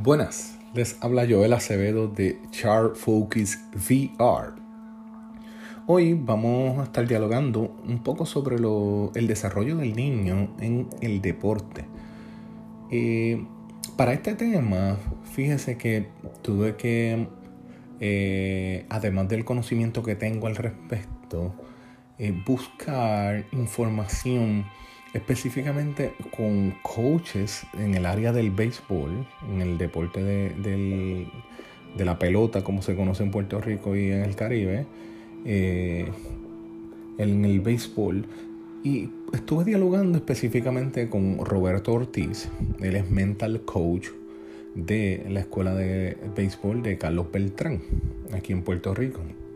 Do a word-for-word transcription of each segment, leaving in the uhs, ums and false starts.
Buenas, les habla Joel Acevedo de Chart Focus V R. Hoy vamos a estar dialogando un poco sobre lo, el desarrollo del niño en el deporte. Eh, para este tema, fíjese que tuve que, eh, además del conocimiento que tengo al respecto, eh, buscar información específicamente con coaches en el área del béisbol, en el deporte de, del, de la pelota, como se conoce en Puerto Rico y en el Caribe, eh, en el béisbol. Y estuve dialogando específicamente con Roberto Ortiz. Él es mental coach de la escuela de béisbol de Carlos Beltrán, aquí en Puerto Rico.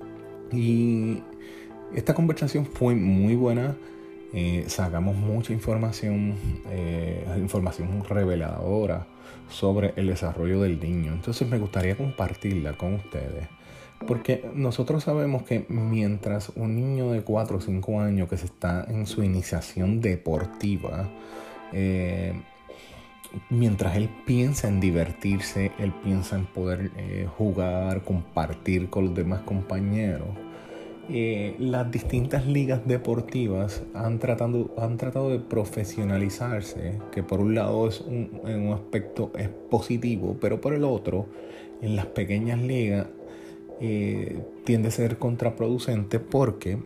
Y esta conversación fue muy buena. Eh, sacamos mucha información, eh, información reveladora sobre el desarrollo del niño. Entonces me gustaría compartirla con ustedes, porque nosotros sabemos que mientras un niño de cuatro o cinco años que se está en su iniciación deportiva, eh, mientras él piensa en divertirse, él piensa en poder eh, jugar, compartir con los demás compañeros, Eh, las distintas ligas deportivas han tratado, han tratado de profesionalizarse, que por un lado es un, en un aspecto es positivo, pero por el otro, en las pequeñas ligas eh, tiende a ser contraproducente porque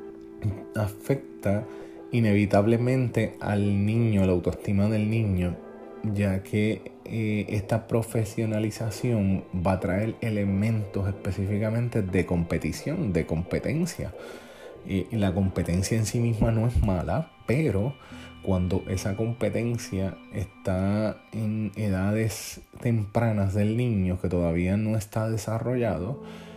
afecta inevitablemente al niño, la autoestima del niño, ya que eh, esta profesionalización va a traer elementos específicamente de competición, de competencia. Eh, y la competencia en sí misma no es mala, pero cuando esa competencia está en edades tempranas del niño que todavía no está desarrollado,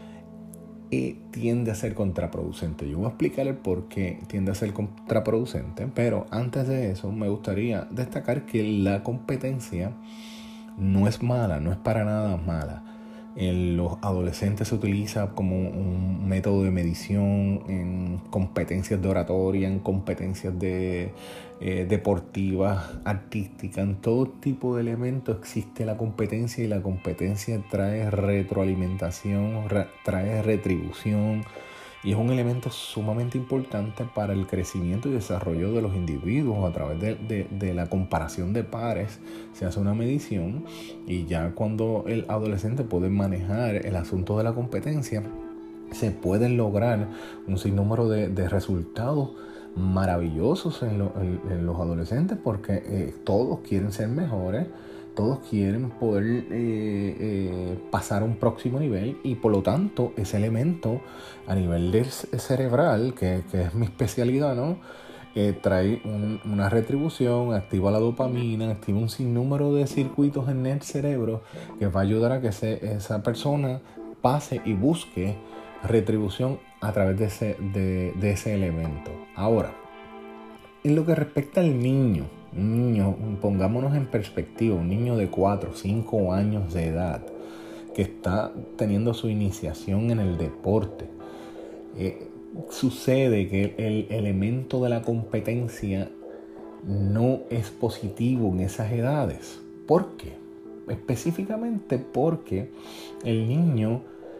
y tiende a ser contraproducente. Yo voy a explicar el por qué tiende a ser contraproducente, pero antes de eso me gustaría destacar que la competencia no es mala, no es para nada mala. En los adolescentes se utiliza como un método de medición en competencias de oratoria, en competencias de, eh, deportivas, artísticas, en todo tipo de elementos existe la competencia, y la competencia trae retroalimentación, re, trae retribución, y es un elemento sumamente importante para el crecimiento y desarrollo de los individuos. A través de, de, de la comparación de pares se hace una medición, y ya cuando el adolescente puede manejar el asunto de la competencia, se pueden lograr un sinnúmero de, de resultados maravillosos en, lo, en, en los adolescentes, porque eh, todos quieren ser mejores, todos quieren poder eh, eh, pasar a un próximo nivel, y por lo tanto ese elemento a nivel del cerebral, que, que es mi especialidad, ¿no? Eh, trae un, una retribución, activa la dopamina, activa un sinnúmero de circuitos en el cerebro que va a ayudar a que se, esa persona pase y busque retribución a través de ese, de, de ese elemento. Ahora, en lo que respecta al niño, un niño, pongámonos en perspectiva, un niño de cuatro o cinco años de edad que está teniendo su iniciación en el deporte, eh, sucede que el elemento de la competencia no es positivo en esas edades. ¿Por qué? Específicamente porque el niño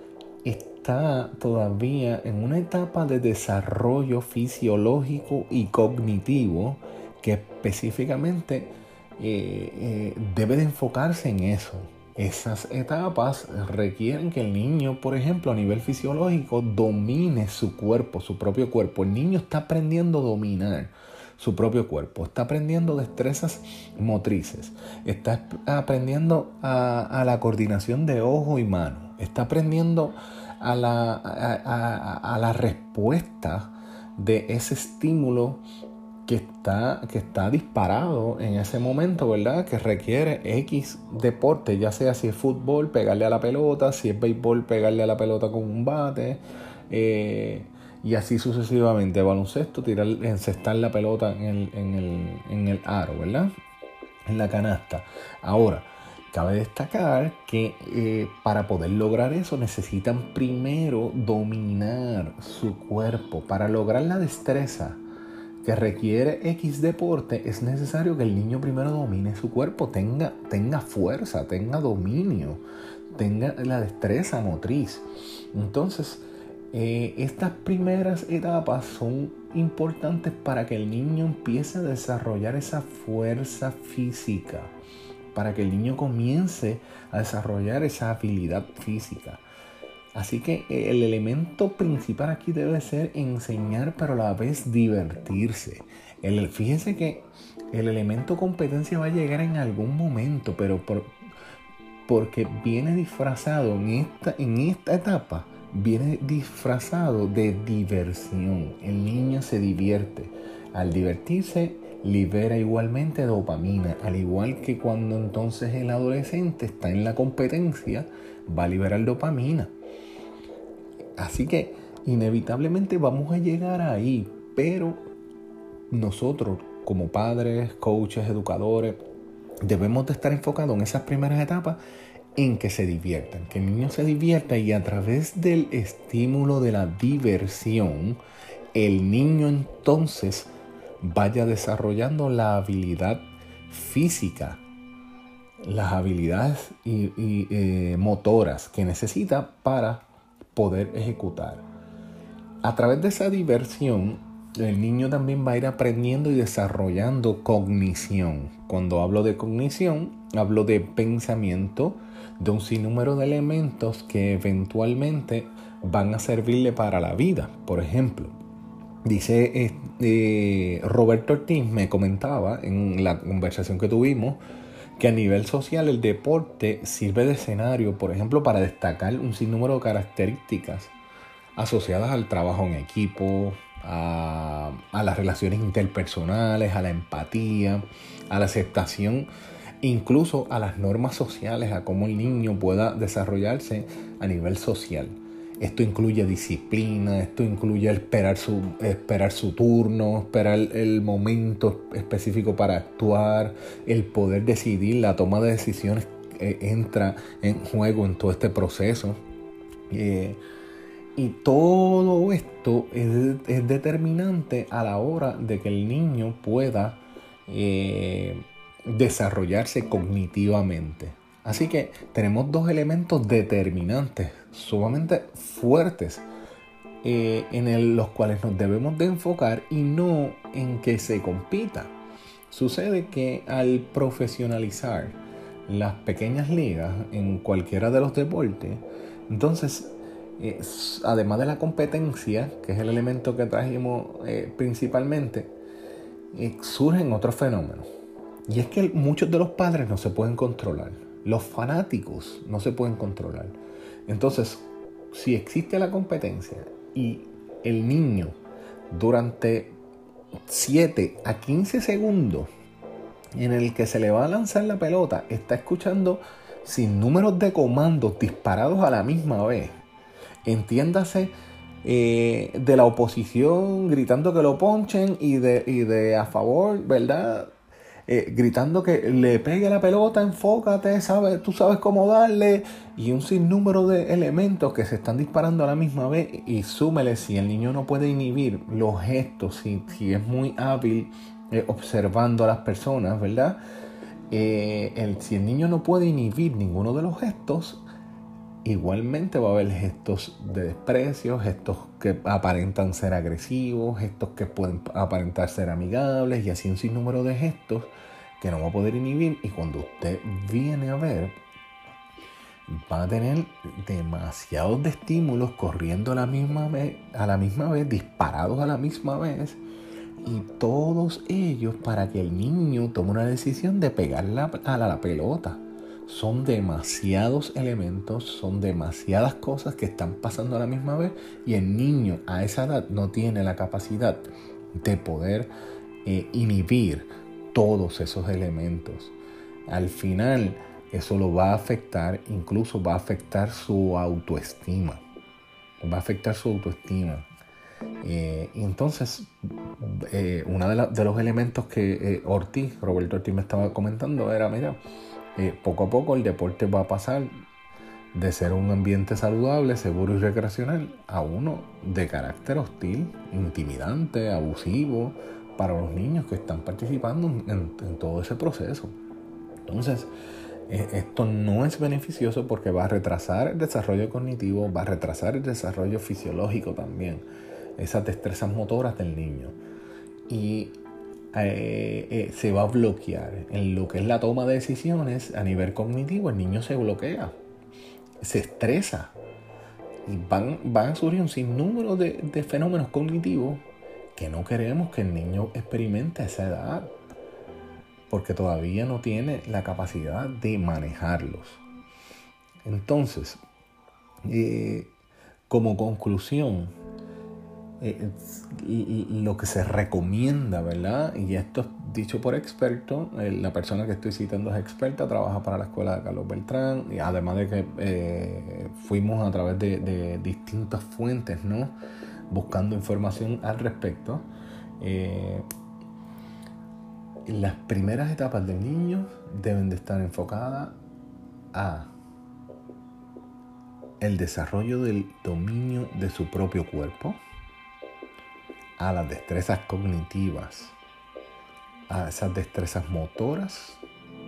está todavía en una etapa de desarrollo fisiológico y cognitivo que específicamente eh, eh, debe de enfocarse en eso. Esas etapas requieren que el niño, por ejemplo, a nivel fisiológico, domine su cuerpo, su propio cuerpo. El niño está aprendiendo a dominar su propio cuerpo, está aprendiendo destrezas motrices, está aprendiendo a, a la coordinación de ojo y mano, está aprendiendo a la, a, a, a la respuesta de ese estímulo que está, que está disparado en ese momento, ¿verdad? Que requiere X deporte, ya sea si es fútbol, pegarle a la pelota, si es béisbol, pegarle a la pelota con un bate, eh, y así sucesivamente. Baloncesto, tirar, encestar la pelota en el, en el, en el aro, ¿verdad? En la canasta. Ahora, cabe destacar que eh, para poder lograr eso necesitan primero dominar su cuerpo. Para lograr la destreza que requiere X deporte, es necesario que el niño primero domine su cuerpo, tenga, tenga fuerza, tenga dominio, tenga la destreza motriz. Entonces, eh, estas primeras etapas son importantes para que el niño empiece a desarrollar esa fuerza física, para que el niño comience a desarrollar esa habilidad física. Así que el elemento principal aquí debe ser enseñar, pero a la vez divertirse. El, fíjense que el elemento competencia va a llegar en algún momento, pero por, porque viene disfrazado en esta, en esta etapa, viene disfrazado de diversión. El niño se divierte. Al divertirse, libera igualmente dopamina, al igual que cuando entonces el adolescente está en la competencia, va a liberar dopamina. Así que inevitablemente vamos a llegar ahí, pero nosotros como padres, coaches, educadores, debemos de estar enfocados en esas primeras etapas en que se diviertan, que el niño se divierta, y a través del estímulo de la diversión, el niño entonces vaya desarrollando la habilidad física, las habilidades y, y, eh, motoras que necesita para poder ejecutar. A través de esa diversión, el niño también va a ir aprendiendo y desarrollando cognición. Cuando hablo de cognición, hablo de pensamiento, de un sinnúmero de elementos que eventualmente van a servirle para la vida. Por ejemplo, dice eh, Roberto Ortiz, me comentaba en la conversación que tuvimos, que a nivel social el deporte sirve de escenario, por ejemplo, para destacar un sinnúmero de características asociadas al trabajo en equipo, a, a las relaciones interpersonales, a la empatía, a la aceptación, incluso a las normas sociales, a cómo el niño pueda desarrollarse a nivel social. Esto incluye disciplina, esto incluye esperar su, esperar su turno, esperar el momento específico para actuar, el poder decidir, la toma de decisiones eh, entra en juego en todo este proceso. Eh, y todo esto es, es determinante a la hora de que el niño pueda eh, desarrollarse cognitivamente. Así que tenemos dos elementos determinantes, sumamente fuertes, eh, en el, los cuales nos debemos de enfocar, y no en que se compita. Sucede que al profesionalizar las pequeñas ligas en cualquiera de los deportes, entonces, eh, además de la competencia, que es el elemento que trajimos eh, principalmente, eh, surgen otros fenómenos. Y es que muchos de los padres no se pueden controlar. Los fanáticos no se pueden controlar. Entonces, si existe la competencia y el niño durante siete a quince segundos en el que se le va a lanzar la pelota está escuchando sin números de comandos disparados a la misma vez, entiéndase, eh, de la oposición gritando que lo ponchen y de, y de a favor, ¿verdad? Eh, gritando que le pegue la pelota, enfócate, ¿sabes? Tú sabes cómo darle, y un sinnúmero de elementos que se están disparando a la misma vez. Y súmele, si el niño no puede inhibir los gestos, si, si es muy hábil eh, observando a las personas, ¿verdad? Eh, el, si el niño no puede inhibir ninguno de los gestos, igualmente va a haber gestos de desprecio, gestos que aparentan ser agresivos, gestos que pueden aparentar ser amigables, y así un sinnúmero de gestos que no va a poder inhibir. Y cuando usted viene a ver, va a tener demasiados de estímulos corriendo a la misma vez, a la misma vez, disparados a la misma vez, y todos ellos para que el niño tome una decisión de pegar la, a la, la pelota. Son demasiados elementos, son demasiadas cosas que están pasando a la misma vez, y el niño a esa edad no tiene la capacidad de poder eh, inhibir todos esos elementos. Al final, eso lo va a afectar, incluso va a afectar su autoestima. Va a afectar su autoestima. Eh, y entonces, eh, uno de, la, de los elementos que eh, Ortiz, Roberto Ortiz me estaba comentando era, mira, Eh, poco a poco el deporte va a pasar de ser un ambiente saludable, seguro y recreacional a uno de carácter hostil, intimidante, abusivo, para los niños que están participando en, en todo ese proceso. Entonces, eh, esto no es beneficioso porque va a retrasar el desarrollo cognitivo, va a retrasar el desarrollo fisiológico también, esas destrezas motoras del niño. Y eh, eh, se va a bloquear en lo que es la toma de decisiones a nivel cognitivo. El niño se bloquea, se estresa y van, van a surgir un sinnúmero de, de fenómenos cognitivos que no queremos que el niño experimente a esa edad, porque todavía no tiene la capacidad de manejarlos. Entonces, eh, como conclusión, eh, lo que se recomienda, ¿verdad? Y esto es dicho por expertos, eh, la persona que estoy citando es experta, trabaja para la escuela de Carlos Beltrán, y además de que eh, fuimos a través de, de distintas fuentes, ¿no?, buscando información al respecto. Eh, las primeras etapas del niño deben de estar enfocadas a el desarrollo del dominio de su propio cuerpo, a las destrezas cognitivas, a esas destrezas motoras,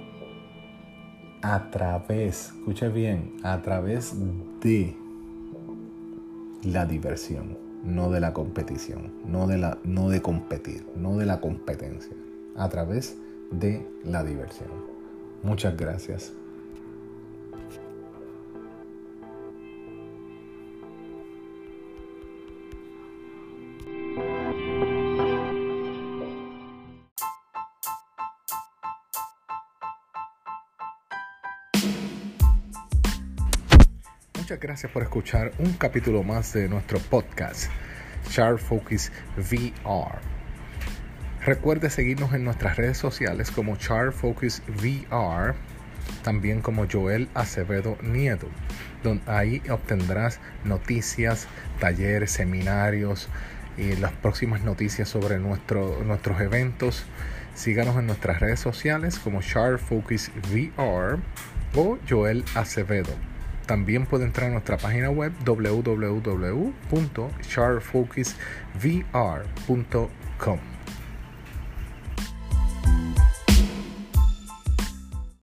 a través, escuche bien, a través de la diversión, no de la competición, no de la, no de competir, no de la competencia, a través de la diversión. Muchas gracias. Muchas gracias por escuchar un capítulo más de nuestro podcast Sharp Focus V R. Recuerde seguirnos en nuestras redes sociales como Sharp Focus V R, también como Joel Acevedo Nieto, donde ahí obtendrás noticias, talleres, seminarios y las próximas noticias sobre nuestro, nuestros eventos. Síganos en nuestras redes sociales como Sharp Focus V R o Joel Acevedo. También puede entrar a nuestra página web w w w punto sharp focus v r punto com.